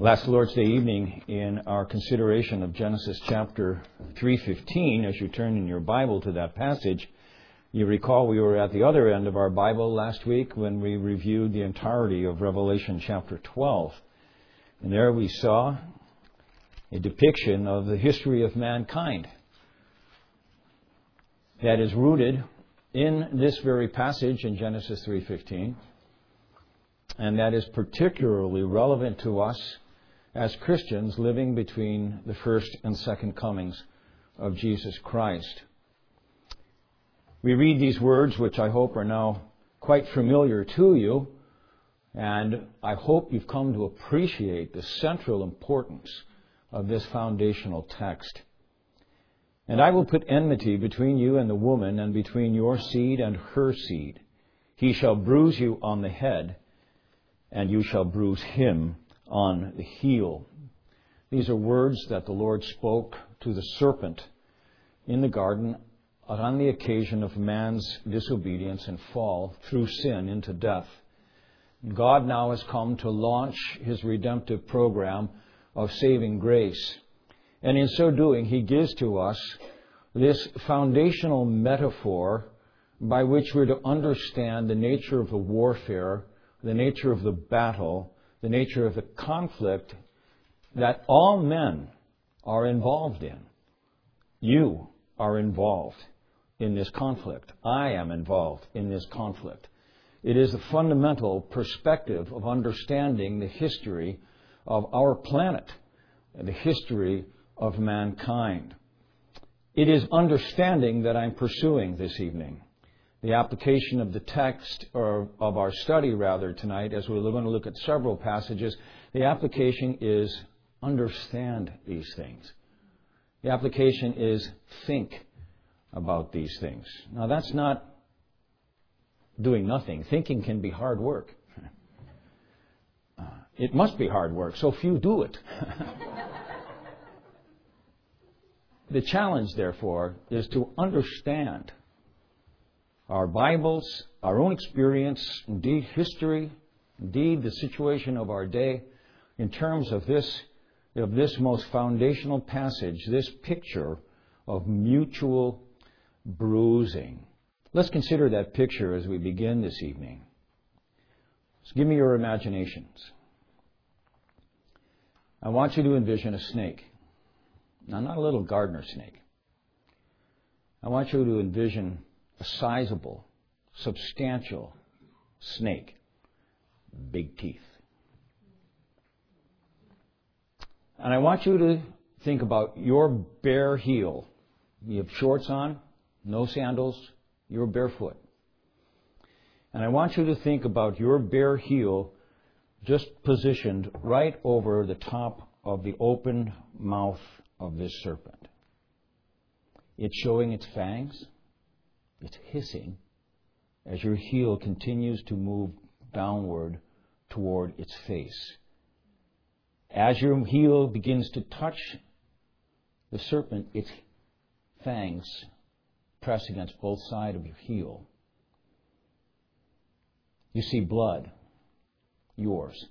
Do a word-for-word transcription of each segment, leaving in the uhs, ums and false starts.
Last Lord's Day evening, in our consideration of Genesis chapter three fifteen, as you turn in your Bible to that passage, you recall we were at the other end of our Bible last week when we reviewed the entirety of Revelation chapter twelve. And there we saw a depiction of the history of mankind that is rooted in this very passage in Genesis three fifteen, and that is particularly relevant to us as Christians living between the first and second comings of Jesus Christ. We read these words, which I hope are now quite familiar to you, and I hope you've come to appreciate the central importance of this foundational text. And I will put enmity between you and the woman, and between your seed and her seed. He shall bruise you on the head, and you shall bruise him on the heel. These are words that the Lord spoke to the serpent in the garden on the occasion of man's disobedience and fall through sin into death. God now has come to launch His redemptive program of saving grace. And in so doing, He gives to us this foundational metaphor by which we're to understand the nature of the warfare, the nature of the battle, the nature of the conflict that all men are involved in. You are involved in this conflict. I am involved in this conflict. It is the fundamental perspective of understanding the history of our planet, the history of mankind. It is understanding that I'm pursuing this evening. The application of the text, or of our study rather tonight, as we're going to look at several passages, the application is understand these things. The application is think about these things. Now that's not doing nothing. Thinking can be hard work. Uh, it must be hard work, so few do it. The challenge, therefore, is to understand our Bibles, our own experience, indeed history, indeed the situation of our day, in terms of this, of this most foundational passage, this picture of mutual bruising. Let's consider that picture as we begin this evening. So give me your imaginations. I want you to envision a snake. Now, not a little gardener snake. I want you to envision a sizable, substantial snake. Big teeth. And I want you to think about your bare heel. You have shorts on, no sandals, you're barefoot. And I want you to think about your bare heel just positioned right over the top of the open mouth of this serpent. It's showing its fangs. It's hissing as your heel continues to move downward toward its face. As your heel begins to touch the serpent, its fangs press against both sides of your heel. You see blood, yours.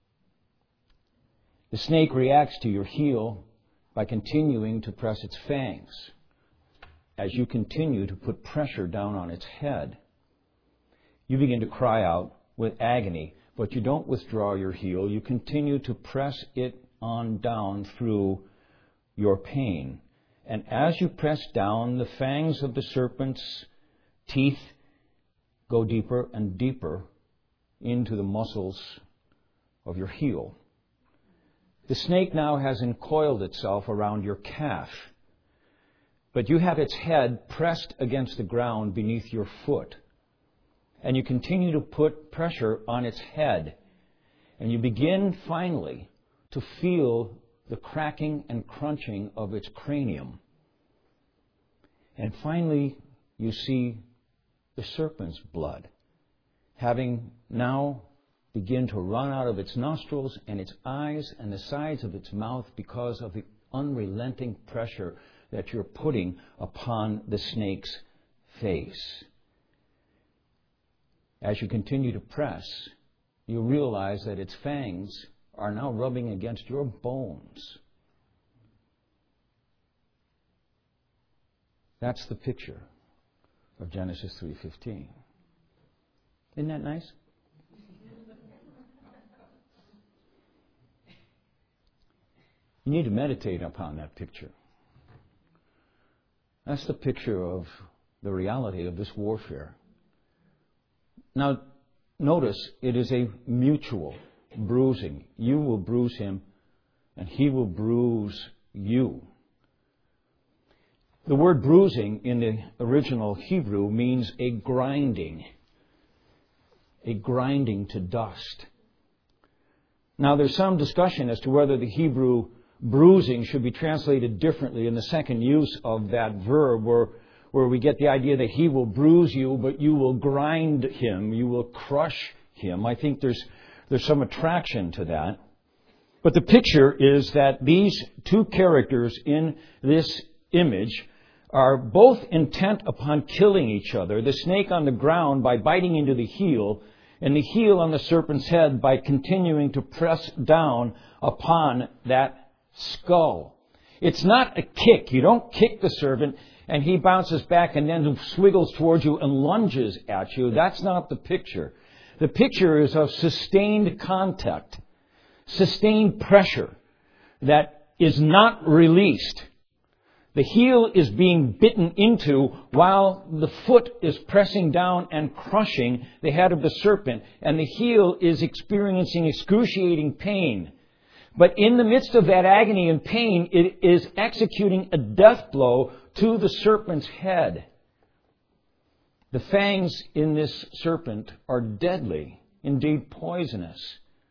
The snake reacts to your heel by continuing to press its fangs as you continue to put pressure down on its head. You begin to cry out with agony, but you don't withdraw your heel. You continue to press it on down through your pain. And as you press down, the fangs of the serpent's teeth go deeper and deeper into the muscles of your heel. The snake now has encoiled itself around your calf, but you have its head pressed against the ground beneath your foot. And you continue to put pressure on its head. And you begin finally to feel the cracking and crunching of its cranium. And finally, you see the serpent's blood, having now begin to run out of its nostrils and its eyes and the sides of its mouth because of the unrelenting pressure that you're putting upon the snake's face. As you continue to press, you realize that its fangs are now rubbing against your bones. That's the picture of Genesis three fifteen. Isn't that nice? You need to meditate upon that picture. That's the picture of the reality of this warfare. Now, notice it is a mutual bruising. You will bruise him, and he will bruise you. The word bruising in the original Hebrew means a grinding, a grinding to dust. Now, there's some discussion as to whether the Hebrew bruising should be translated differently in the second use of that verb, where, where we get the idea that he will bruise you, but you will grind him, you will crush him. I think there's there's some attraction to that. But the picture is that these two characters in this image are both intent upon killing each other. The snake on the ground by biting into the heel, and the heel on the serpent's head by continuing to press down upon that skull. It's not a kick. You don't kick the serpent and he bounces back and then swiggles towards you and lunges at you. That's not the picture. The picture is of sustained contact, sustained pressure that is not released. The heel is being bitten into while the foot is pressing down and crushing the head of the serpent, and the heel is experiencing excruciating pain. But in the midst of that agony and pain, it is executing a death blow to the serpent's head. The fangs in this serpent are deadly, indeed poisonous.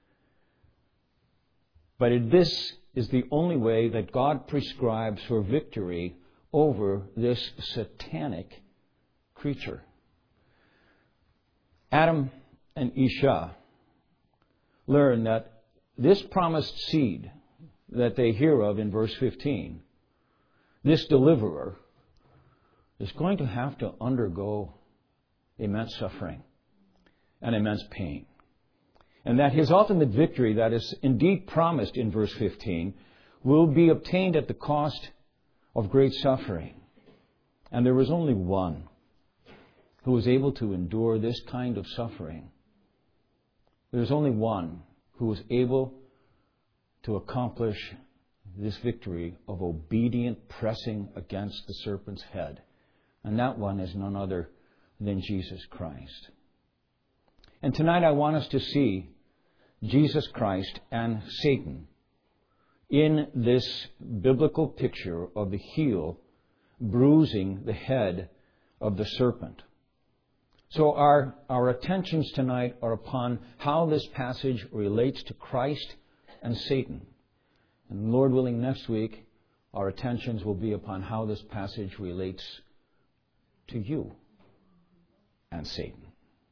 But this is the only way that God prescribes for victory over this satanic creature. Adam and Isha learn that this promised seed that they hear of in verse fifteen, this deliverer, is going to have to undergo immense suffering and immense pain. And that his ultimate victory that is indeed promised in verse fifteen will be obtained at the cost of great suffering. And there was only one who was able to endure this kind of suffering. There was only one who was able to accomplish this victory of obedient pressing against the serpent's head. And that one is none other than Jesus Christ. And tonight I want us to see Jesus Christ and Satan in this biblical picture of the heel bruising the head of the serpent. So our, our attentions tonight are upon how this passage relates to Christ and Satan. And Lord willing, next week, our attentions will be upon how this passage relates to you and Satan.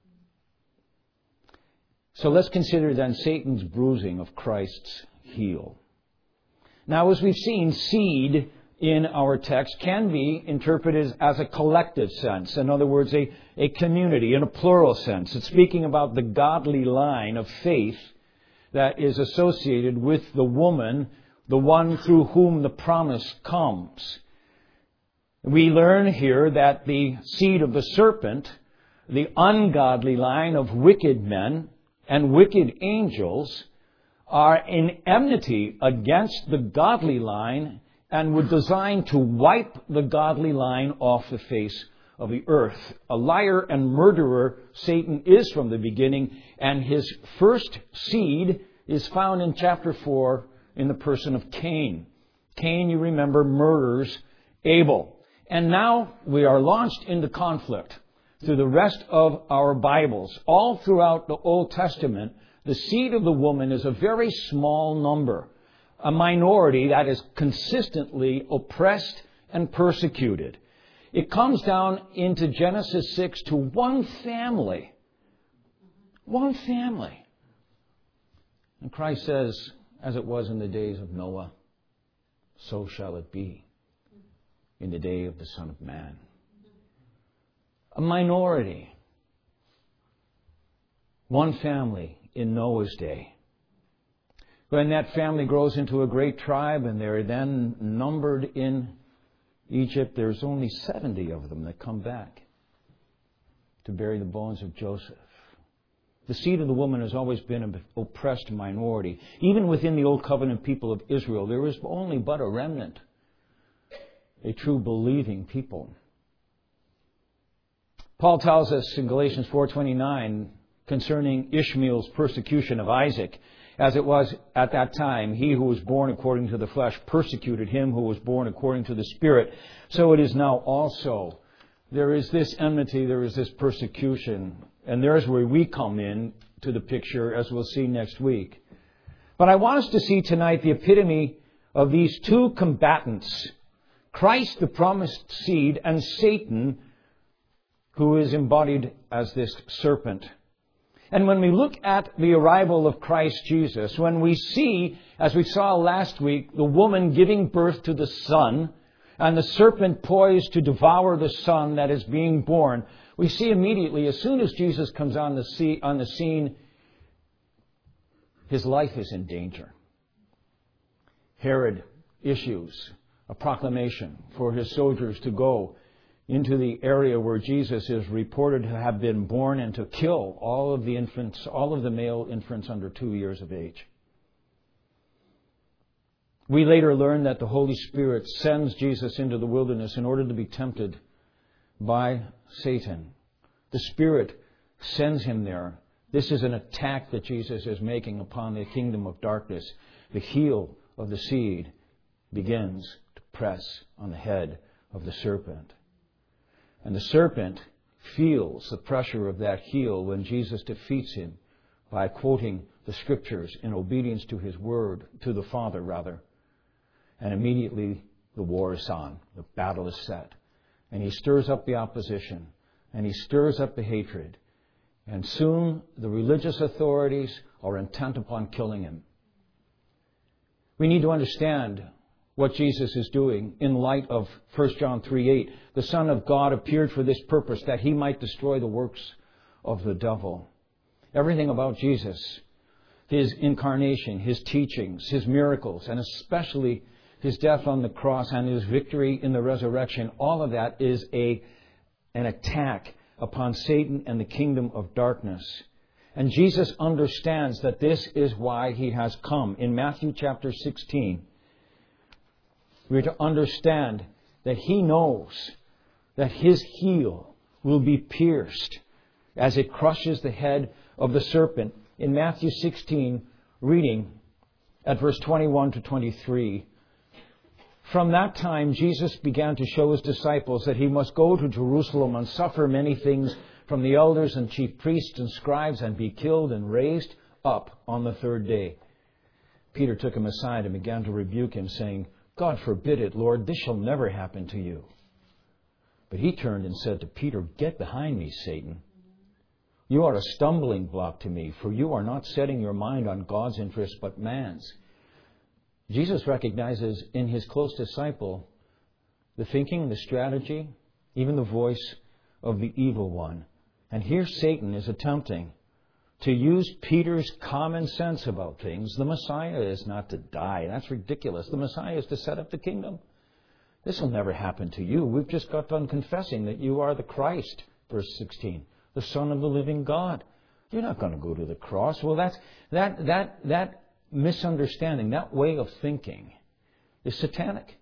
So let's consider then Satan's bruising of Christ's heel. Now, as we've seen, seed in our text can be interpreted as a collective sense. In other words, a, a community in a plural sense. It's speaking about the godly line of faith that is associated with the woman, the one through whom the promise comes. We learn here that the seed of the serpent, the ungodly line of wicked men and wicked angels, are in enmity against the godly line and were designed to wipe the godly line off the face of the earth. A liar and murderer Satan is from the beginning, and his first seed is found in chapter four in the person of Cain. Cain, you remember, murders Abel. And now we are launched into conflict through the rest of our Bibles. All throughout the Old Testament, the seed of the woman is a very small number, a minority that is consistently oppressed and persecuted. It comes down into Genesis six to one family. One family. And Christ says, as it was in the days of Noah, so shall it be in the day of the Son of Man. A minority. One family in Noah's day. when that family grows into a great tribe and they're then numbered in Egypt, there's only seventy of them that come back to bury the bones of Joseph. The seed of the woman has always been an oppressed minority. Even within the Old Covenant people of Israel, there was only but a remnant, a true believing people. Paul tells us in Galatians four twenty-nine concerning Ishmael's persecution of Isaac, as it was at that time, he who was born according to the flesh persecuted him who was born according to the Spirit. So it is now also. There is this enmity, there is this persecution, and there's where we come in to the picture, as we'll see next week. But I want us to see tonight the epitome of these two combatants, Christ, the promised seed, and Satan, who is embodied as this serpent. And when we look at the arrival of Christ Jesus, when we see, as we saw last week, the woman giving birth to the Son, and the serpent poised to devour the Son that is being born, we see immediately, as soon as Jesus comes on the scene, on the scene, his life is in danger. Herod issues a proclamation for his soldiers to go into the area where Jesus is reported to have been born and to kill all of the infants, all of the male infants under two years of age. We later learn that the Holy Spirit sends Jesus into the wilderness in order to be tempted by Satan. The Spirit sends him there. This is an attack that Jesus is making upon the kingdom of darkness. The heel of the seed begins to press on the head of the serpent. And the serpent feels the pressure of that heel when Jesus defeats him by quoting the Scriptures in obedience to his word, to the Father rather. And immediately the war is on. The battle is set. And he stirs up the opposition. And he stirs up the hatred. And soon the religious authorities are intent upon killing him. We need to understand what Jesus is doing in light of First John three eight. The Son of God appeared for this purpose, that he might destroy the works of the devil. Everything about Jesus, his incarnation, his teachings, his miracles, and especially his death on the cross and his victory in the resurrection, all of that is a, an attack upon Satan and the kingdom of darkness. And Jesus understands that this is why he has come. In Matthew chapter sixteen, we are to understand that he knows that his heel will be pierced as it crushes the head of the serpent. In Matthew sixteen, reading at verse twenty-one to twenty-three, from that time Jesus began to show his disciples that he must go to Jerusalem and suffer many things from the elders and chief priests and scribes and be killed and raised up on the third day. Peter took him aside and began to rebuke him, saying, God forbid it, Lord, this shall never happen to you. But he turned and said to Peter, get behind me, Satan. You are a stumbling block to me, for you are not setting your mind on God's interest, but man's. Jesus recognizes in his close disciple the thinking, the strategy, even the voice of the evil one. And here Satan is attempting to use Peter's common sense about things. The Messiah is not to die. That's ridiculous. The Messiah is to set up the kingdom. This will never happen to you. We've just got done confessing that you are the Christ, verse sixteen, the Son of the living God. You're not going to go to the cross. Well, that's that that that misunderstanding, that way of thinking is satanic.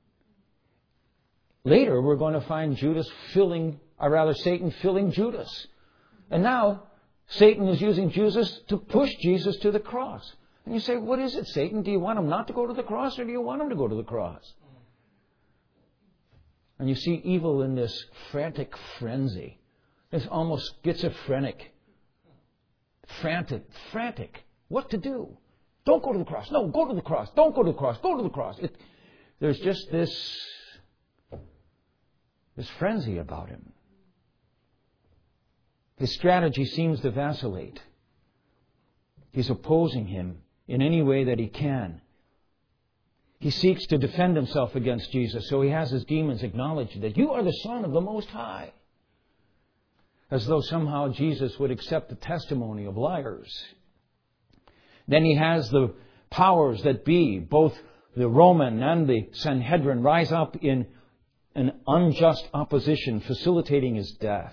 Later, we're going to find Judas filling, or rather Satan filling Judas. And now, Satan is using Jesus to push Jesus to the cross. And you say, what is it, Satan? Do you want him not to go to the cross, or do you want him to go to the cross? And you see evil in this frantic frenzy. It's almost schizophrenic. Frantic, frantic. What to do? Don't go to the cross. No, go to the cross. Don't go to the cross. Go to the cross. It, there's just this, this frenzy about him. His strategy seems to vacillate. He's opposing him in any way that he can. He seeks to defend himself against Jesus, so he has his demons acknowledge that you are the Son of the Most High. As though somehow Jesus would accept the testimony of liars. Then he has the powers that be, both the Roman and the Sanhedrin, rise up in an unjust opposition, facilitating his death.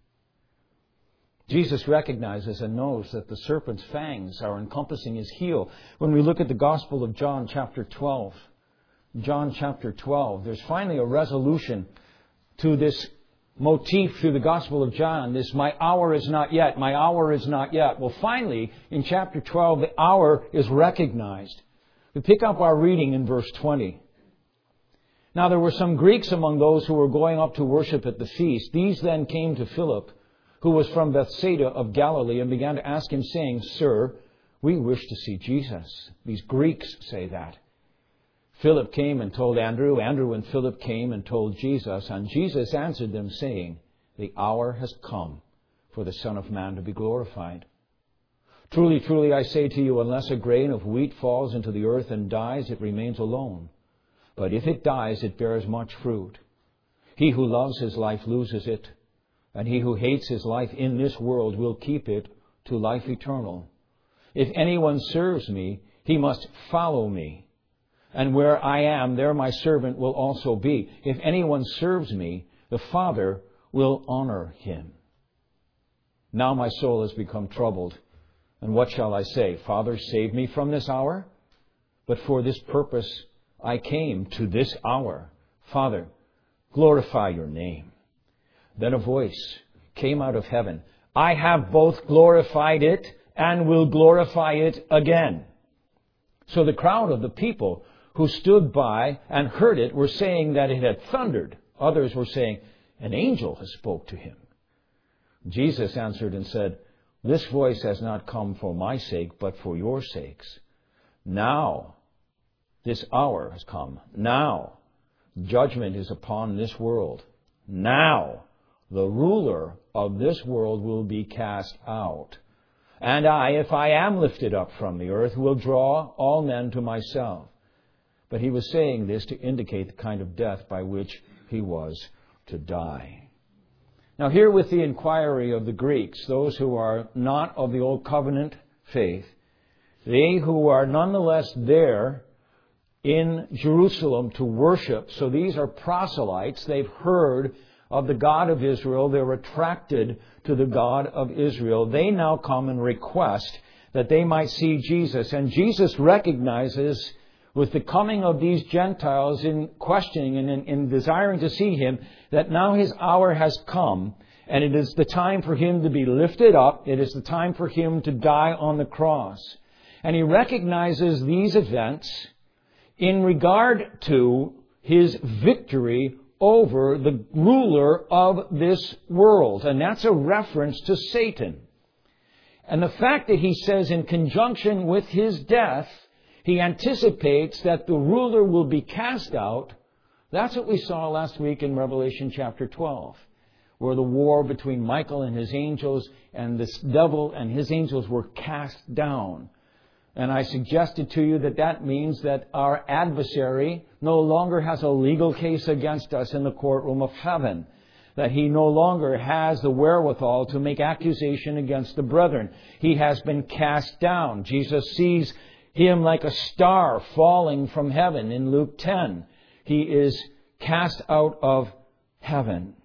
Jesus recognizes and knows that the serpent's fangs are encompassing his heel. When we look at the Gospel of John chapter twelve, John chapter twelve, there's finally a resolution to this motif through the Gospel of John, this "my hour is not yet, my hour is not yet." Well, finally, in chapter twelve, the hour is recognized. We pick up our reading in verse twenty. Now there were some Greeks among those who were going up to worship at the feast. These then came to Philip, who was from Bethsaida of Galilee, and began to ask him, saying, "Sir, we wish to see Jesus." These Greeks say that. Philip came and told Andrew. Andrew and Philip came and told Jesus. And Jesus answered them, saying, "The hour has come for the Son of Man to be glorified. Truly, truly, I say to you, unless a grain of wheat falls into the earth and dies, it remains alone. But if it dies, it bears much fruit. He who loves his life loses it, and he who hates his life in this world will keep it to life eternal. If anyone serves me, he must follow me. And where I am, there my servant will also be. If anyone serves me, the Father will honor him. Now my soul has become troubled. And what shall I say? Father, save me from this hour? But for this purpose I came to this hour. Father, glorify your name." Then a voice came out of heaven. "I have both glorified it and will glorify it again." So the crowd of the people who stood by and heard it were saying that it had thundered. Others were saying, "An angel has spoke to him." Jesus answered and said, "This voice has not come for my sake, but for your sakes. Now, this hour has come. Now, judgment is upon this world. Now, the ruler of this world will be cast out. And I, if I am lifted up from the earth, will draw all men to myself." But he was saying this to indicate the kind of death by which he was to die. Now here with the inquiry of the Greeks, those who are not of the Old Covenant faith, they who are nonetheless there in Jerusalem to worship. So these are proselytes. They've heard of the God of Israel. They're attracted to the God of Israel. They now come and request that they might see Jesus. And Jesus recognizes with the coming of these Gentiles in questioning and in, in desiring to see him, that now his hour has come, and it is the time for him to be lifted up. It is the time for him to die on the cross. And he recognizes these events in regard to his victory over the ruler of this world. And that's a reference to Satan. And the fact that he says in conjunction with his death, he anticipates that the ruler will be cast out. That's what we saw last week in Revelation chapter twelve, where the war between Michael and his angels and this devil and his angels were cast down. And I suggested to you that that means that our adversary no longer has a legal case against us in the courtroom of heaven, that he no longer has the wherewithal to make accusation against the brethren. He has been cast down. Jesus sees him like a star falling from heaven in Luke ten. He is cast out of heaven.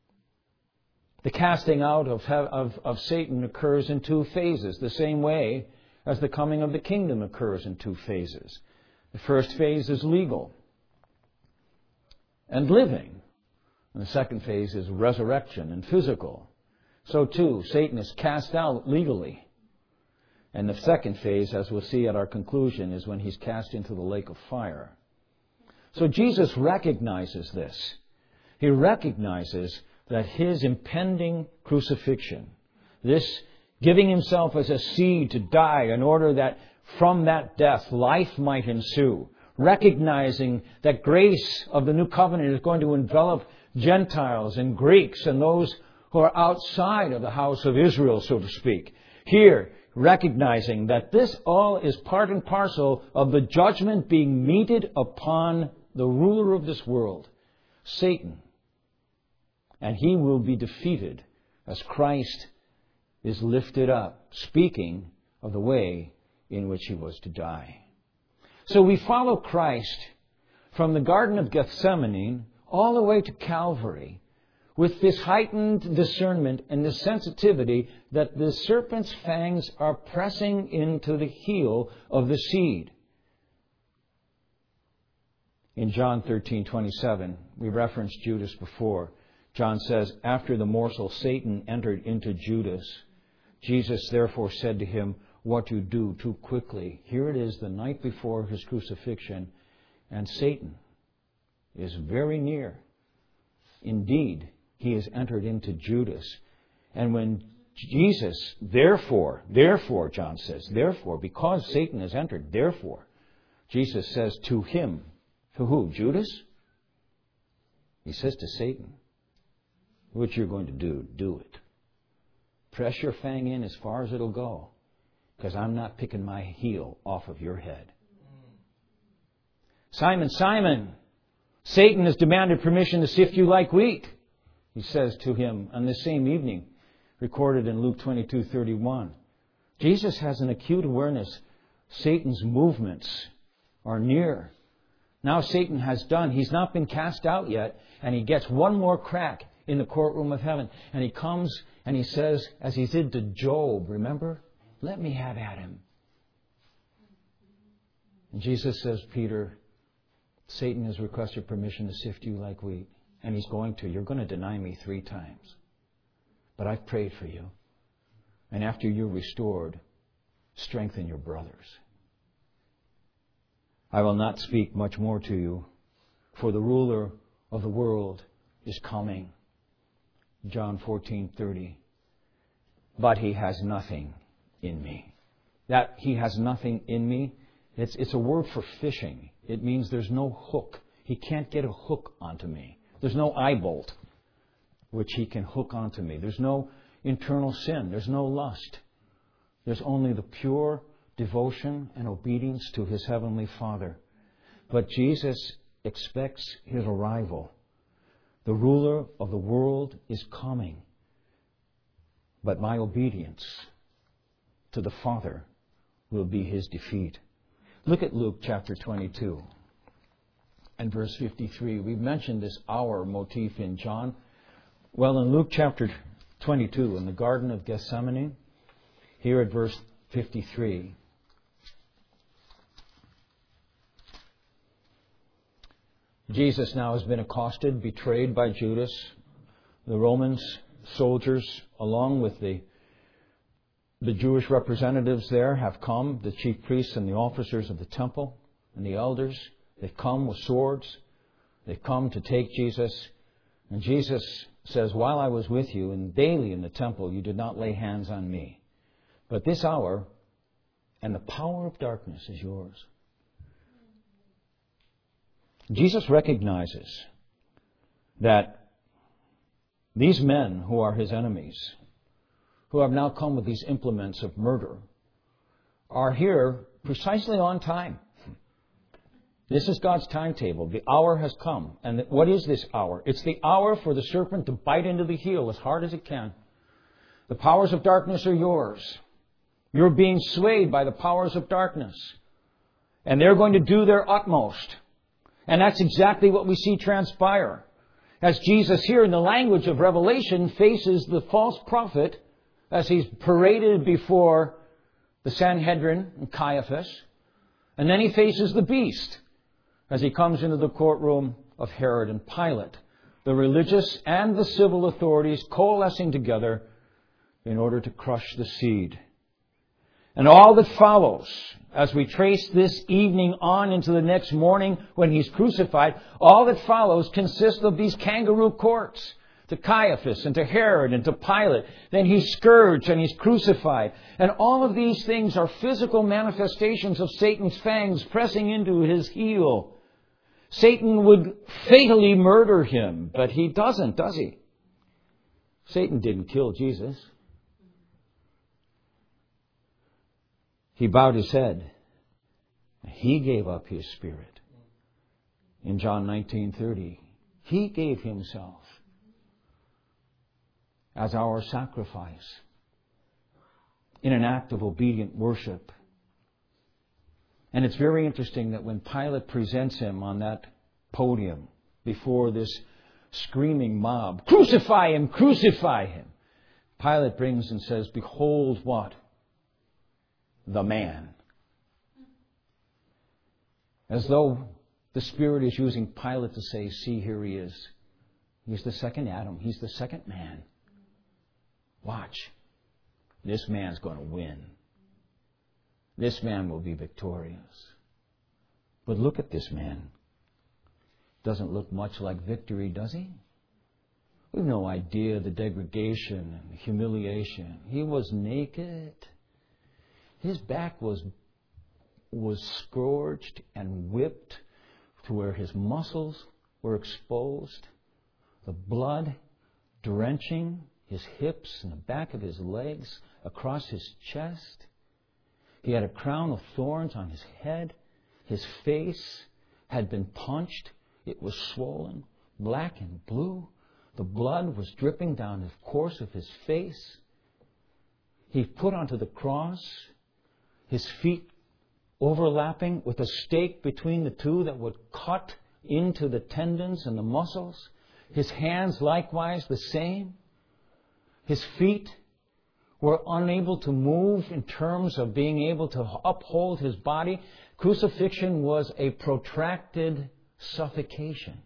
The casting out of, of, of Satan occurs in two phases, the same way as the coming of the kingdom occurs in two phases. The first phase is legal and living. And the second phase is resurrection and physical. So too, Satan is cast out legally. And the second phase, as we'll see at our conclusion, is when he's cast into the lake of fire. So Jesus recognizes this. He recognizes that his impending crucifixion, this giving himself as a seed to die in order that from that death life might ensue, recognizing that grace of the new covenant is going to envelop Gentiles and Greeks and those who are outside of the house of Israel, so to speak. Here, recognizing that this all is part and parcel of the judgment being meted upon the ruler of this world, Satan. And he will be defeated as Christ is lifted up, speaking of the way in which he was to die. So we follow Christ from the Garden of Gethsemane all the way to Calvary with this heightened discernment and the sensitivity that the serpent's fangs are pressing into the heel of the seed. In John thirteen twenty-seven, we referenced Judas before. John says, after the morsel, Satan entered into Judas. Jesus therefore said to him, what you do too quickly. Here it is the night before his crucifixion, and Satan is very near. Indeed, he has entered into Judas. And when Jesus, therefore, therefore, John says, therefore, because Satan has entered, therefore, Jesus says to him, to who? Judas? He says to Satan, what you're going to do, do it. Press your fang in as far as it'll go, because I'm not picking my heel off of your head. Simon, Simon, Satan has demanded permission to sift you like wheat, he says to him on this same evening, recorded in Luke twenty-two thirty-one. Jesus has an acute awareness. Satan's movements are near. Now Satan has done. He's not been cast out yet, and he gets one more crack in the courtroom of heaven. And he comes and he says, as he did to Job, remember? Let me have at him. And Jesus says, Peter, Satan has requested permission to sift you like wheat. And he's going to. You're going to deny me three times. But I've prayed for you. And after you're restored, strengthen your brothers. I will not speak much more to you, for the ruler of the world is coming. John fourteen thirty. But he has nothing in me. That he has nothing in me, it's, it's a word for fishing. It means there's no hook. He can't get a hook onto me. There's no eye bolt which he can hook onto me. There's no internal sin. There's no lust. There's only the pure devotion and obedience to his heavenly Father. But Jesus expects his arrival. The ruler of the world is coming. But my obedience to the Father will be his defeat. Look at Luke chapter twenty-two and verse fifty-three. We've mentioned this hour motif in John. Well, in Luke chapter twenty-two, in the Garden of Gethsemane, here at verse fifty-three, Jesus now has been accosted, betrayed by Judas. The Romans soldiers, along with the, the Jewish representatives there, have come, the chief priests and the officers of the temple and the elders. They've come with swords. They've come to take Jesus. And Jesus says, while I was with you and daily in the temple, you did not lay hands on me. But this hour and the power of darkness is yours. Jesus recognizes that these men who are his enemies, who have now come with these implements of murder, are here precisely on time. This is God's timetable. The hour has come. And what is this hour? It's the hour for the serpent to bite into the heel as hard as it can. The powers of darkness are yours. You're being swayed by the powers of darkness. And they're going to do their utmost. And that's exactly what we see transpire. As Jesus here in the language of Revelation faces the false prophet as he's paraded before the Sanhedrin and Caiaphas. And then he faces the beast as he comes into the courtroom of Herod and Pilate. The religious and the civil authorities coalescing together in order to crush the seed. And all that follows, as we trace this evening on into the next morning when he's crucified, all that follows consists of these kangaroo courts to Caiaphas and to Herod and to Pilate. Then he's scourged and he's crucified. And all of these things are physical manifestations of Satan's fangs pressing into his heel. Satan would fatally murder him, but he doesn't, does he? Satan didn't kill Jesus. He bowed his head. He gave up his spirit. In John nineteen thirty, he gave himself as our sacrifice in an act of obedient worship. And it's very interesting that when Pilate presents him on that podium before this screaming mob, "Crucify him! Crucify him!" Pilate brings and says, "Behold what? The man." As though the Spirit is using Pilate to say, "See, here he is. He's the second Adam. He's the second man. Watch. This man's going to win. This man will be victorious." But look at this man. Doesn't look much like victory, does he? We have no idea the degradation and the humiliation. He was naked. His back was, was scourged and whipped to where his muscles were exposed. The blood drenching his hips and the back of his legs across his chest. He had a crown of thorns on his head. His face had been punched. It was swollen, black and blue. The blood was dripping down the course of his face. He put onto the cross, his feet overlapping with a stake between the two that would cut into the tendons and the muscles. His hands likewise the same. His feet were unable to move in terms of being able to uphold his body. Crucifixion was a protracted suffocation.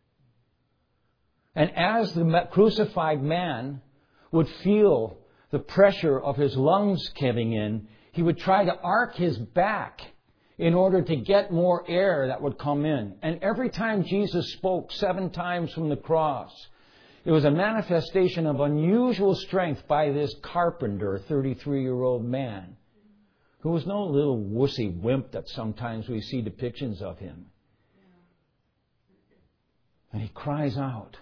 And as the crucified man would feel the pressure of his lungs caving in, he would try to arc his back in order to get more air that would come in. And every time Jesus spoke seven times from the cross, it was a manifestation of unusual strength by this carpenter, thirty-three-year-old man, who was no little wussy wimp that sometimes we see depictions of him. And he cries out.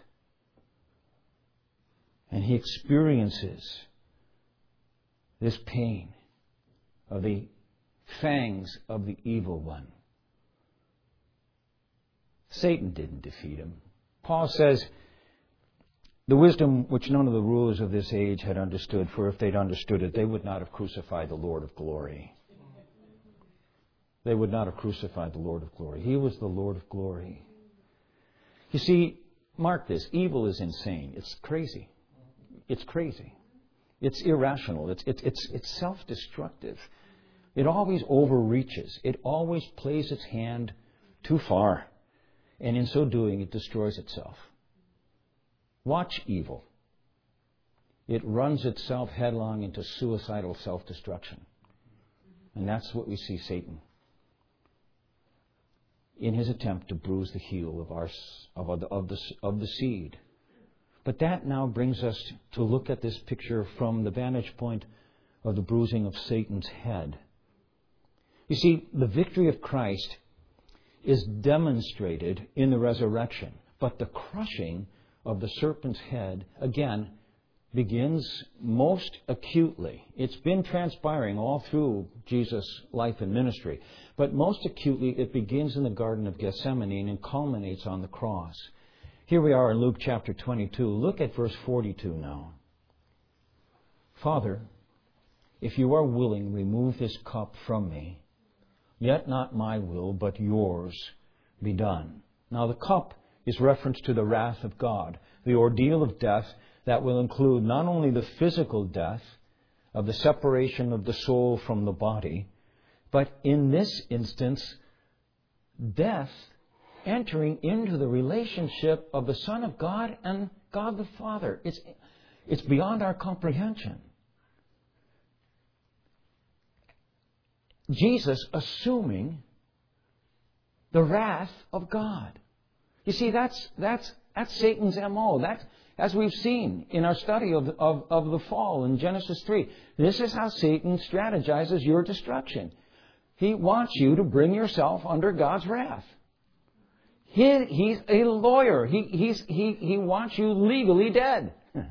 And he experiences this pain of the fangs of the evil one. Satan didn't defeat him. Paul says, the wisdom which none of the rulers of this age had understood, for if they'd understood it, they would not have crucified the Lord of glory. They would not have crucified the Lord of glory. He was the Lord of glory. You see, mark this, evil is insane. It's crazy. It's crazy. It's irrational. It's, it's, it's, it's self-destructive. It always overreaches. It always plays its hand too far. And in so doing, it destroys itself. Watch evil. It runs itself headlong into suicidal self-destruction. And that's what we see Satan in his attempt to bruise the heel of, our, of, of, the, of the seed. But that now brings us to look at this picture from the vantage point of the bruising of Satan's head. You see, the victory of Christ is demonstrated in the resurrection, but the crushing of the serpent's head, again, begins most acutely. It's been transpiring all through Jesus' life and ministry, but most acutely it begins in the Garden of Gethsemane and culminates on the cross. Here we are in Luke chapter twenty-two. Look at verse forty-two now. Father, if you are willing, remove this cup from me. Yet not my will, but yours be done. Now the cup is reference to the wrath of God, the ordeal of death that will include not only the physical death of the separation of the soul from the body, but in this instance, death entering into the relationship of the Son of God and God the Father. It's, it's beyond our comprehension. Jesus assuming the wrath of God. You see, that's that's that's Satan's M O. That's, as we've seen in our study of, of, of the fall in Genesis three. This is how Satan strategizes your destruction. He wants you to bring yourself under God's wrath. He, he's a lawyer. He, he's, he, he wants you legally dead.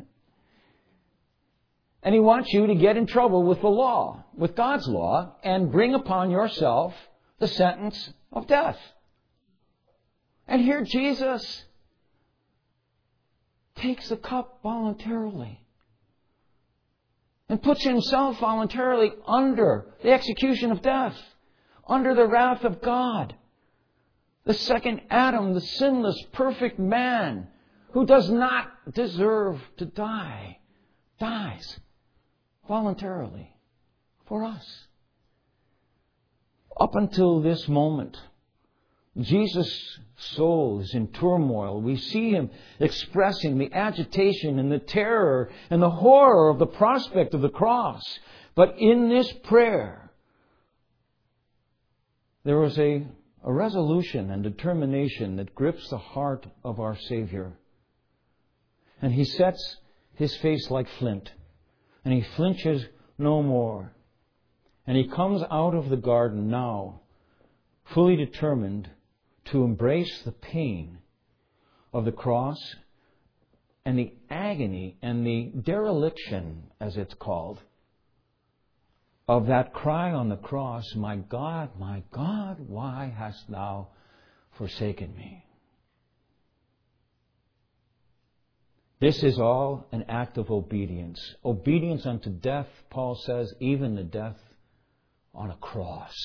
And he wants you to get in trouble with the law, with God's law, and bring upon yourself the sentence of death. And here Jesus takes the cup voluntarily and puts himself voluntarily under the execution of death. under the wrath of God. The second Adam, the sinless, perfect man who does not deserve to die, dies voluntarily for us. Up until this moment, Jesus' soul is in turmoil. We see him expressing the agitation and the terror and the horror of the prospect of the cross. But in this prayer, there was a, a resolution and determination that grips the heart of our Savior. And he sets his face like flint, and he flinches no more. And he comes out of the garden now, fully determined to embrace the pain of the cross and the agony and the dereliction, as it's called, of that cry on the cross, "My God, my God, why hast thou forsaken me?" This is all an act of obedience. Obedience unto death, Paul says, even the death on a cross.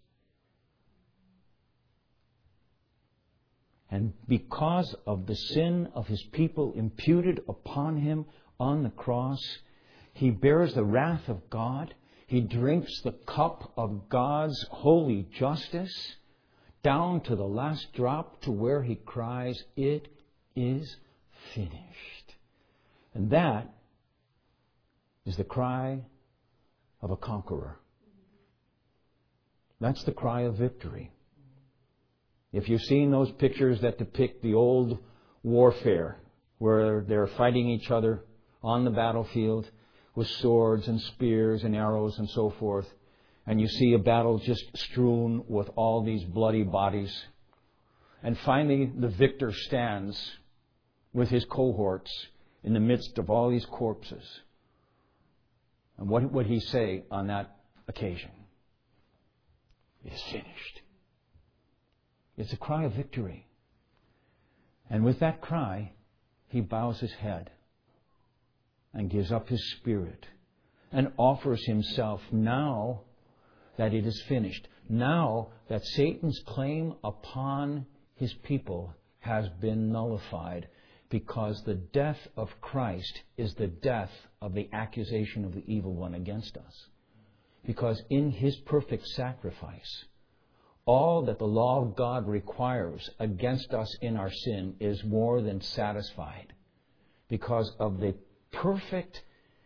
And because of the sin of his people imputed upon him on the cross, he bears the wrath of God. He drinks the cup of God's holy justice down to the last drop, to where he cries, "It is finished." And that is the cry of a conqueror. That's the cry of victory. If you've seen those pictures that depict the old warfare, where they're fighting each other on the battlefield with swords and spears and arrows and so forth, and you see a battle just strewn with all these bloody bodies, and finally the victor stands with his cohorts in the midst of all these corpses. And what would he say on that occasion? It is finished. It's a cry of victory. And with that cry, he bows his head and gives up his spirit and offers himself now that it is finished. Now that Satan's claim upon his people has been nullified, because the death of Christ is the death of the accusation of the evil one against us. Because in his perfect sacrifice, all that the law of God requires against us in our sin is more than satisfied, because of the perfect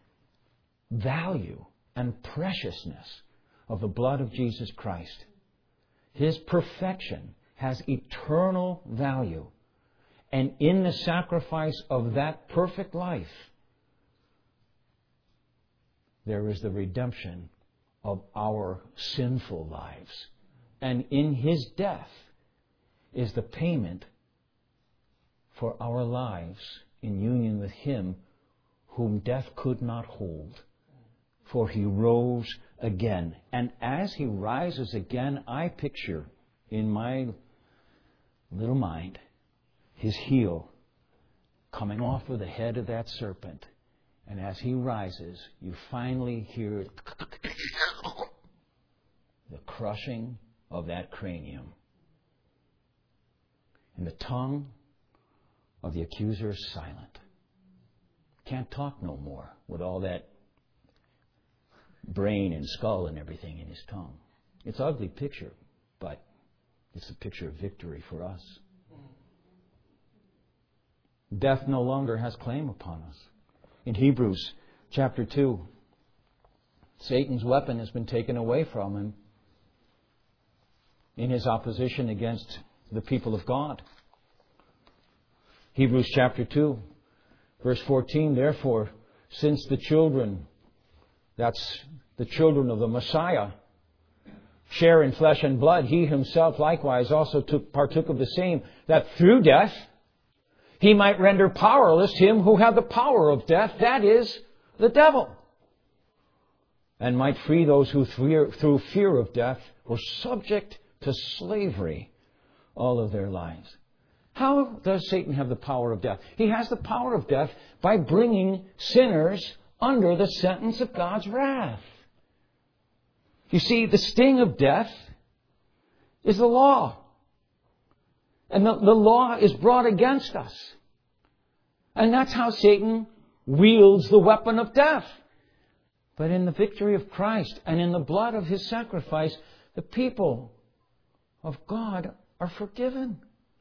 value and preciousness of the blood of Jesus Christ. His perfection has eternal value. And in the sacrifice of that perfect life, there is the redemption of our sinful lives. And in his death is the payment for our lives in union with him whom death could not hold. For he rose again. And as he rises again, I picture in my little mind his heel coming off of the head of that serpent. And as he rises, you finally hear the crushing of that cranium. And the tongue of the accuser is silent. Can't talk no more with all that brain and skull and everything in his tongue. It's an ugly picture, but it's a picture of victory for us. Death no longer has claim upon us. In Hebrews chapter two, Satan's weapon has been taken away from him in his opposition against the people of God. Hebrews chapter two, verse fourteen, therefore, since the children, that's the children of the Messiah, share in flesh and blood, he himself likewise also took partook of the same, that through death he might render powerless him who had the power of death, that is, the devil, and might free those who through fear of death were subject to slavery all of their lives. How does Satan have the power of death? He has the power of death by bringing sinners under the sentence of God's wrath. You see, the sting of death is the law. And the, the law is brought against us. And that's how Satan wields the weapon of death. But in the victory of Christ and in the blood of His sacrifice, the people of God are forgiven.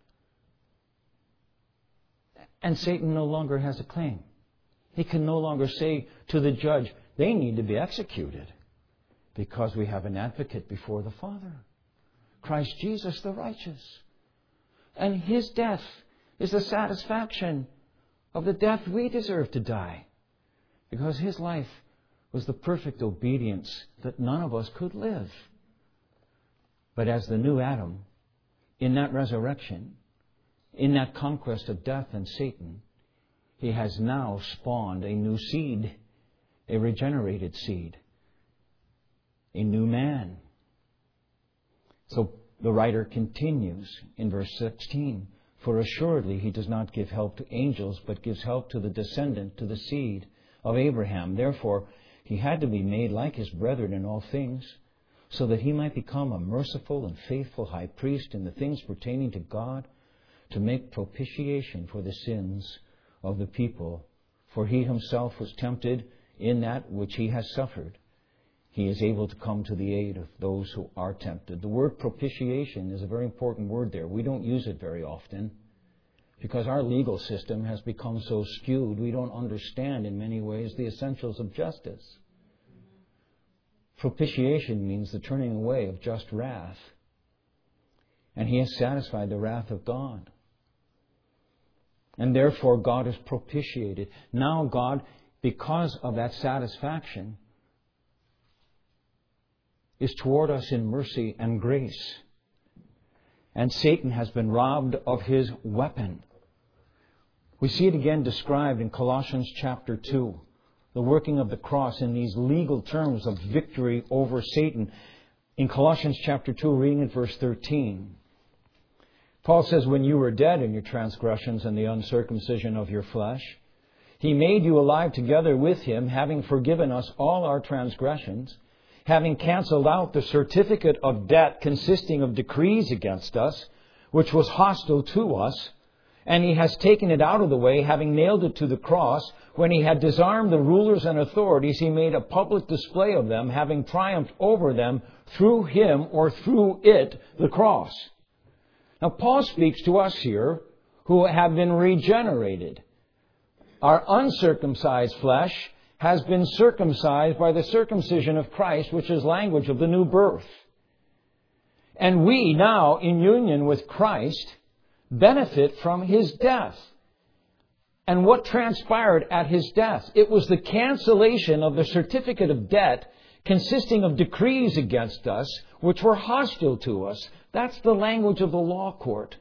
And Satan no longer has a claim. He can no longer say to the judge, they need to be executed, because we have an advocate before the Father, Christ Jesus the righteous. And His death is the satisfaction of the death we deserve to die, because His life was the perfect obedience that none of us could live. But as the new Adam, in that resurrection, in that conquest of death and Satan, He has now spawned a new seed, a regenerated seed, a new man. So the writer continues in verse sixteen, for assuredly He does not give help to angels, but gives help to the descendant, to the seed of Abraham. Therefore, He had to be made like His brethren in all things, so that He might become a merciful and faithful high priest in the things pertaining to God, to make propitiation for the sins of the people. For He Himself was tempted in that which He has suffered. He is able to come to the aid of those who are tempted. The word propitiation is a very important word there. We don't use it very often because our legal system has become so skewed. We don't understand in many ways the essentials of justice. Propitiation means the turning away of just wrath. And He has satisfied the wrath of God. And therefore God is propitiated. Now God, because of that satisfaction, is toward us in mercy and grace. And Satan has been robbed of his weapon. We see it again described in Colossians chapter two. The working of the cross in these legal terms of victory over Satan. In Colossians chapter two, reading at verse thirteen. Paul says, when you were dead in your transgressions and the uncircumcision of your flesh, He made you alive together with Him, having forgiven us all our transgressions, having cancelled out the certificate of debt consisting of decrees against us, which was hostile to us, and He has taken it out of the way, having nailed it to the cross. When He had disarmed the rulers and authorities, He made a public display of them, having triumphed over them through Him, or through it, the cross. Now, Paul speaks to us here who have been regenerated. Our uncircumcised flesh has been circumcised by the circumcision of Christ, which is language of the new birth. And we now, in union with Christ, benefit from His death. And what transpired at His death? It was the cancellation of the certificate of debt consisting of decrees against us, which were hostile to us. That's the language of the law court.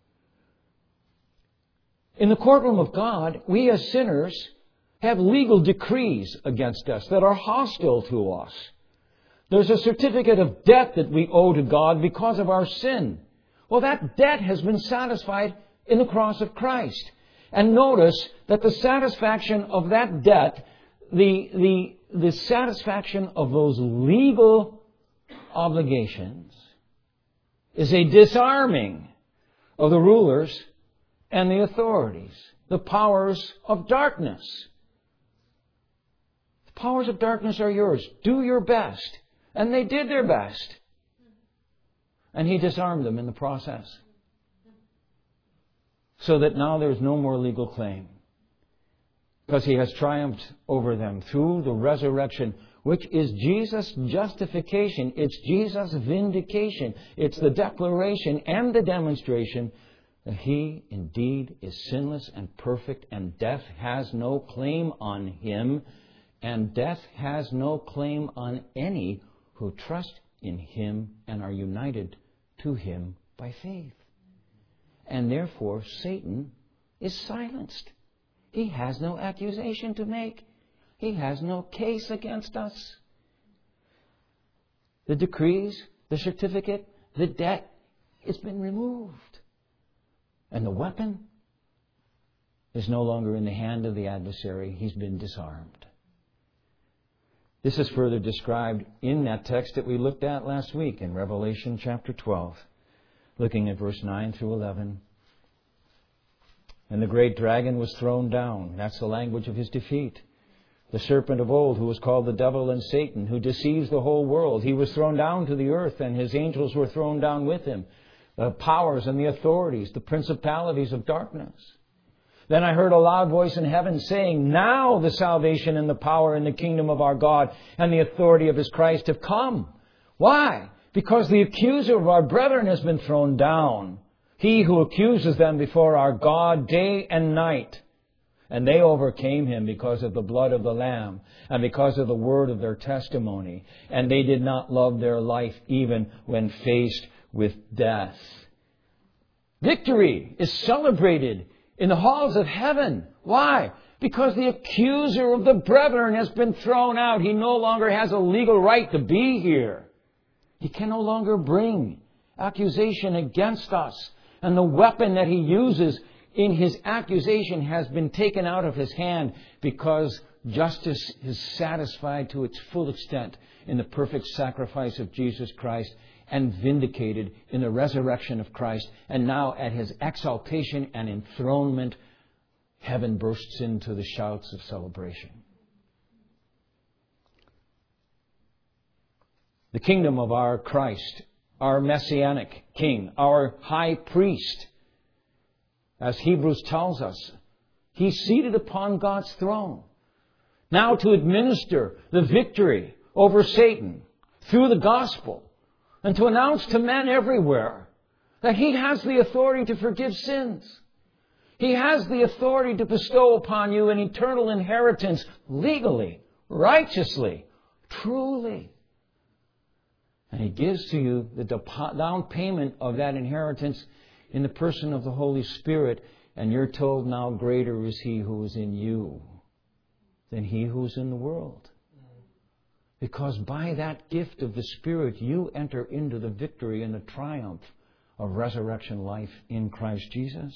In the courtroom of God, we as sinners have legal decrees against us that are hostile to us. There's a certificate of debt that we owe to God because of our sin. Well, that debt has been satisfied in the cross of Christ. And notice that the satisfaction of that debt, the, the, the satisfaction of those legal obligations, is a disarming of the rulers and the authorities, the powers of darkness. The powers of darkness are yours. Do your best. And they did their best. And He disarmed them in the process. So that now there's no more legal claim. Because He has triumphed over them through the resurrection, which is Jesus' justification. It's Jesus' vindication. It's the declaration and the demonstration that He indeed is sinless and perfect, and death has no claim on Him, and death has no claim on any who trust in Him and are united to Him by faith. And therefore, Satan is silenced. He has no accusation to make. He has no case against us. The decrees, the certificate, the debt, it's been removed. And the weapon is no longer in the hand of the adversary. He's been disarmed. This is further described in that text that we looked at last week in Revelation chapter twelve. Looking at verse nine through eleven. And the great dragon was thrown down. That's the language of his defeat. The serpent of old, who was called the devil and Satan, who deceives the whole world. He was thrown down to the earth, and his angels were thrown down with him. The powers and the authorities, the principalities of darkness. Then I heard a loud voice in heaven saying, now the salvation and the power and the kingdom of our God and the authority of his Christ have come. Why? Because the accuser of our brethren has been thrown down. He who accuses them before our God day and night. And they overcame him because of the blood of the Lamb and because of the word of their testimony. And they did not love their life even when faced with death. Victory is celebrated in the halls of heaven. Why? Because the accuser of the brethren has been thrown out. He no longer has a legal right to be here. He can no longer bring accusation against us. And the weapon that he uses in his accusation has been taken out of his hand because justice is satisfied to its full extent in the perfect sacrifice of Jesus Christ and vindicated in the resurrection of Christ. And now at his exaltation and enthronement, heaven bursts into the shouts of celebration. The kingdom of our Christ, our Messianic King, our High Priest, as Hebrews tells us, he's seated upon God's throne. Now to administer the victory over Satan through the gospel and to announce to men everywhere that he has the authority to forgive sins. He has the authority to bestow upon you an eternal inheritance legally, righteously, truly. And he gives to you the down payment of that inheritance in the person of the Holy Spirit. And you're told now, greater is he who is in you than he who is in the world. Because by that gift of the Spirit, you enter into the victory and the triumph of resurrection life in Christ Jesus.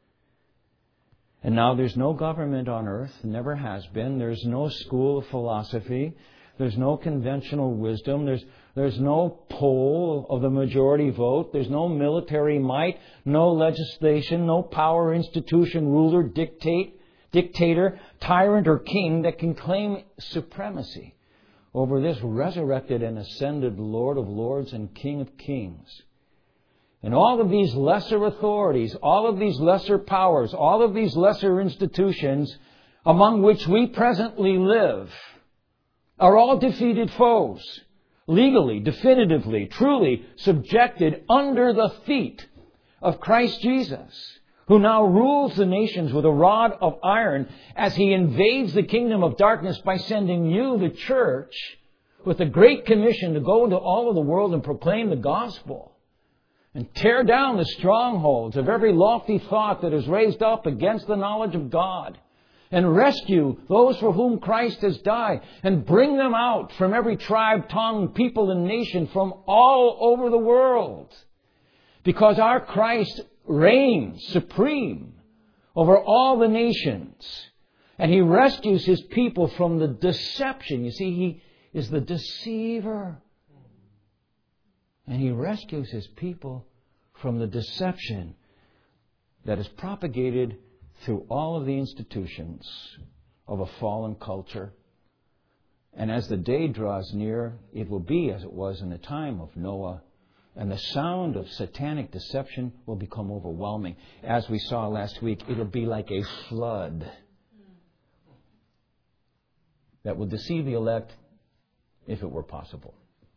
And now there's no government on earth, never has been. There's no school of philosophy. There's no conventional wisdom. There's, there's no poll of the majority vote. There's no military might, no legislation, no power, institution, ruler, dictate, dictator, tyrant, or king that can claim supremacy over this resurrected and ascended Lord of Lords and King of Kings. And all of these lesser authorities, all of these lesser powers, all of these lesser institutions among which we presently live are all defeated foes, legally, definitively, truly subjected under the feet of Christ Jesus, who now rules the nations with a rod of iron as he invades the kingdom of darkness by sending you, the church, with a great commission to go into all of the world and proclaim the gospel and tear down the strongholds of every lofty thought that is raised up against the knowledge of God, and rescue those for whom Christ has died, and bring them out from every tribe, tongue, people, and nation from all over the world. Because our Christ reigns supreme over all the nations, and he rescues his people from the deception. You see, he is the deceiver. And he rescues his people from the deception that is propagated through all of the institutions of a fallen culture. And as the day draws near, it will be as it was in the time of Noah. And the sound of satanic deception will become overwhelming. As we saw last week, it'll be like a flood that will deceive the elect if it were possible.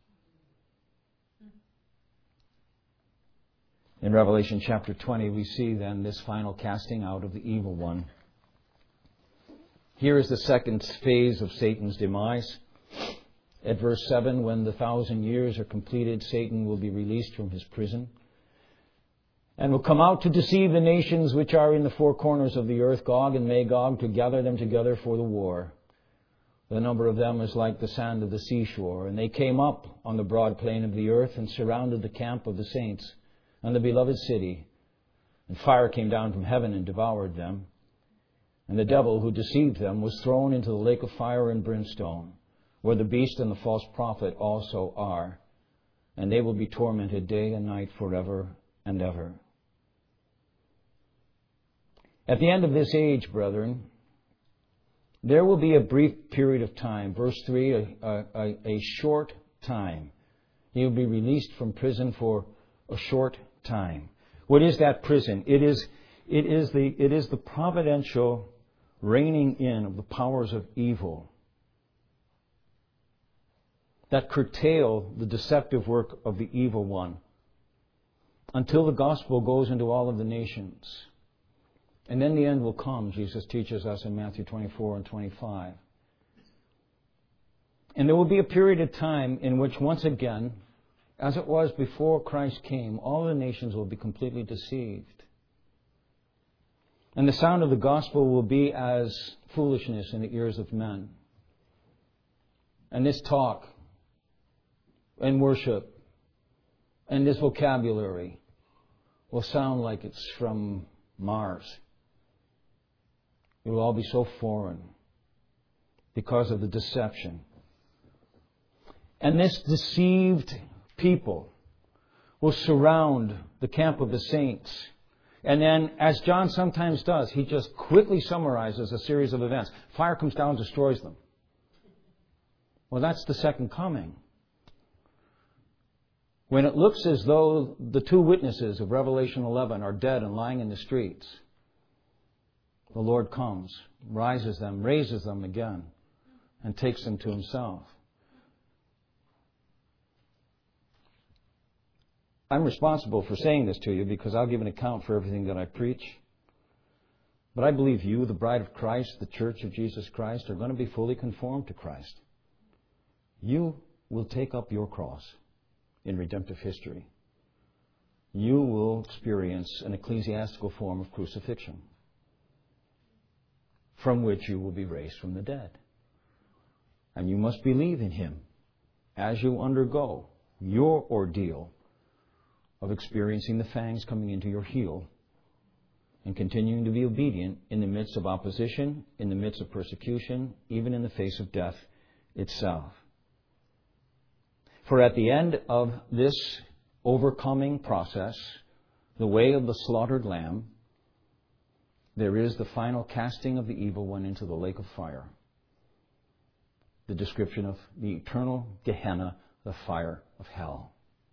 In Revelation chapter twenty, we see then this final casting out of the evil one. Here is the second phase of Satan's demise. At verse seven, when the thousand years are completed, Satan will be released from his prison and will come out to deceive the nations which are in the four corners of the earth, Gog and Magog, to gather them together for the war. The number of them is like the sand of the seashore. And they came up on the broad plain of the earth and surrounded the camp of the saints and the beloved city. And fire came down from heaven and devoured them. And the devil who deceived them was thrown into the lake of fire and brimstone, where the beast and the false prophet also are. And they will be tormented day and night forever and ever. At the end of this age, brethren, there will be a brief period of time. Verse three, a, a, a short time. He will be released from prison for a short time. What is that prison? It is, it is the, it is the providential reining in of the powers of evil that curtail the deceptive work of the evil one until the gospel goes into all of the nations. And then the end will come, Jesus teaches us in Matthew twenty-four and twenty-five. And there will be a period of time in which, once again, as it was before Christ came, all the nations will be completely deceived. And the sound of the gospel will be as foolishness in the ears of men. And this talk and worship and this vocabulary will sound like it's from Mars. It will all be so foreign because of the deception. And this deceived people will surround the camp of the saints. And then, as John sometimes does, he just quickly summarizes a series of events. Fire comes down and destroys them. Well, that's the second coming. When it looks as though the two witnesses of Revelation eleven are dead and lying in the streets, the Lord comes, rises them, raises them again, and takes them to Himself. I'm responsible for saying this to you because I'll give an account for everything that I preach. But I believe you, the bride of Christ, the church of Jesus Christ, are going to be fully conformed to Christ. You will take up your cross in redemptive history. You will experience an ecclesiastical form of crucifixion, from which you will be raised from the dead. And you must believe in Him as you undergo your ordeal of experiencing the fangs coming into your heel and continuing to be obedient in the midst of opposition, in the midst of persecution, even in the face of death itself. For at the end of this overcoming process, the way of the slaughtered lamb, there is the final casting of the evil one into the lake of fire. The description of the eternal Gehenna, the fire of hell.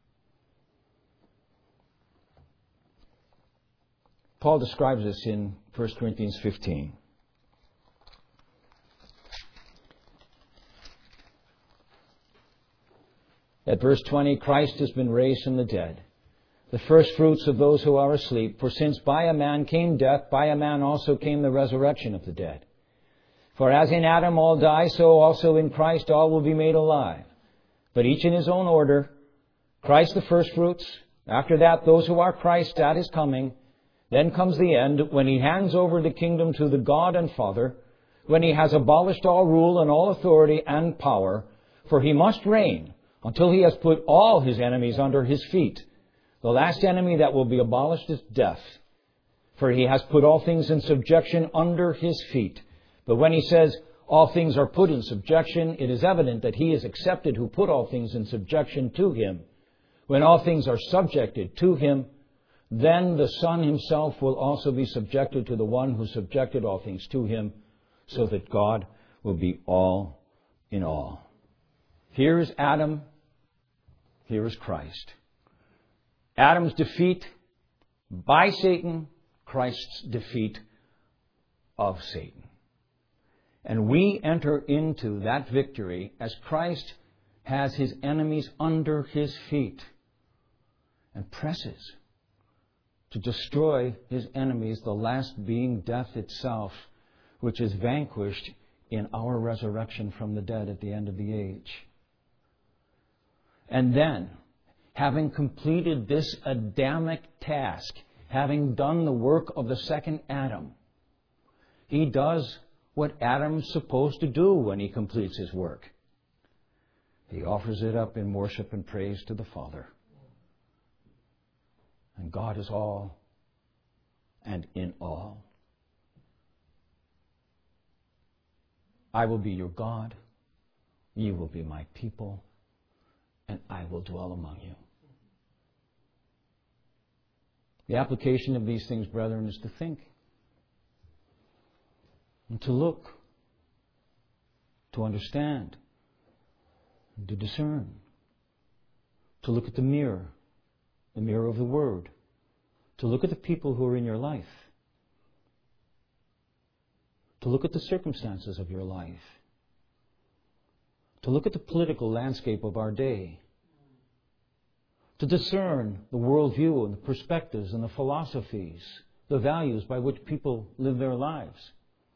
Paul describes this in First Corinthians fifteen. At verse twenty, Christ has been raised from the dead, the first fruits of those who are asleep. For since by a man came death, by a man also came the resurrection of the dead. For as in Adam all die, so also in Christ all will be made alive. But each in his own order. Christ the first fruits. After that, those who are Christ at His coming. Then comes the end, when He hands over the kingdom to the God and Father, when He has abolished all rule and all authority and power, for He must reign until He has put all His enemies under His feet. The last enemy that will be abolished is death, for He has put all things in subjection under His feet. But when He says all things are put in subjection, it is evident that He is accepted who put all things in subjection to Him. When all things are subjected to Him, then the Son Himself will also be subjected to the one who subjected all things to Him, so that God will be all in all. Here is Adam. Here is Christ. Adam's defeat by Satan, Christ's defeat of Satan. And we enter into that victory as Christ has His enemies under His feet and presses to destroy His enemies, the last being death itself, which is vanquished in our resurrection from the dead at the end of the age. And then, having completed this Adamic task, having done the work of the second Adam, He does what Adam's supposed to do when he completes his work. He offers it up in worship and praise to the Father. And God is all and in all. I will be your God, you will be my people, and I will dwell among you. The application of these things, brethren, is to think and to look, to understand, and to discern, to look at the mirror, the mirror of the Word, to look at the people who are in your life, to look at the circumstances of your life, to look at the political landscape of our day, to discern the worldview and the perspectives and the philosophies, the values by which people live their lives.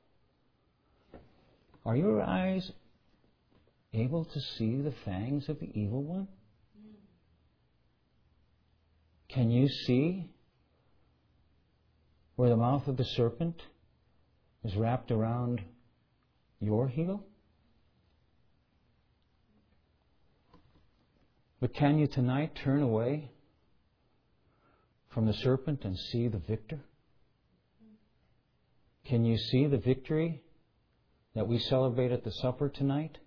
Are your eyes able to see the fangs of the evil one? Can you see where the mouth of the serpent is wrapped around your heel? But can you tonight turn away from the serpent and see the victor? Can you see the victory that we celebrate at the supper tonight?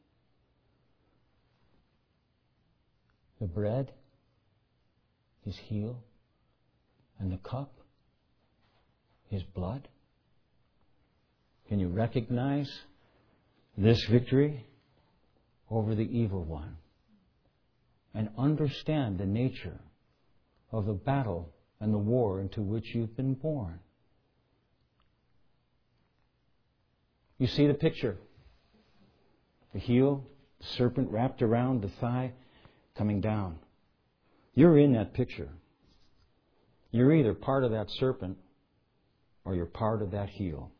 The bread, His heel, and the cup, His blood. Can you recognize this victory over the evil one and understand the nature of the battle and the war into which you've been born? You see the picture. The heel, the serpent wrapped around the thigh, coming down. You're in that picture. You're either part of that serpent or you're part of that heel.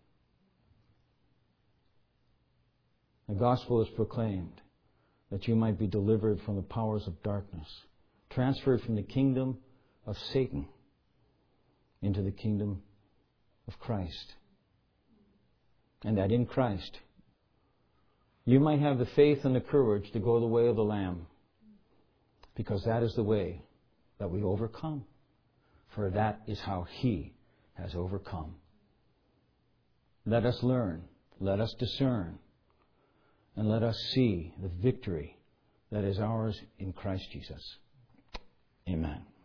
The gospel is proclaimed that you might be delivered from the powers of darkness, transferred from the kingdom of Satan into the kingdom of Christ. And that in Christ you might have the faith and the courage to go the way of the Lamb, because that is the way that we overcome. For that is how He has overcome. Let us learn, let us discern, and let us see the victory that is ours in Christ Jesus. Amen.